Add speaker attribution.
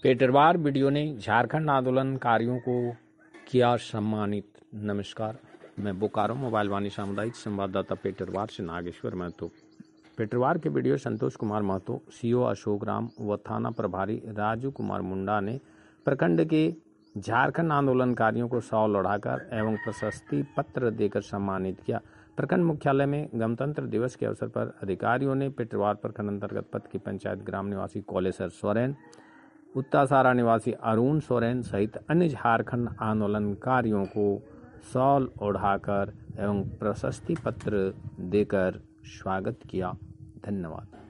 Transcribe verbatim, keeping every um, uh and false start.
Speaker 1: Petarwar video ने झारखंड आंदोलनकारियों को किया सम्मानित। नमस्कार, मैं बोकारो मोबाइल वाणी सामुदायिक संवाददाता पेटरवार से नागेश्वर महतो। पेटरवार के वीडियो संतोष कुमार महतो, सीओ अशोक राम व थाना प्रभारी राजू कुमार मुंडा ने प्रखंड के झारखंड आंदोलनकारियों को शॉल ओढ़ाकर एवं प्रशस्ति पत्र देकर सम्मानित किया। प्रखंड मुख्यालय में गणतंत्र दिवस के अवसर पर अधिकारियों ने पेटरवार प्रखंड अंतर्गत पथ की पंचायत ग्राम निवासी कौलेसर सोरेन, उत्तासारा निवासी अरुण सोरेन सहित अन्य झारखंड आंदोलनकारियों को शॉल ओढ़ाकर एवं प्रशस्ति पत्र देकर स्वागत किया। धन्यवाद।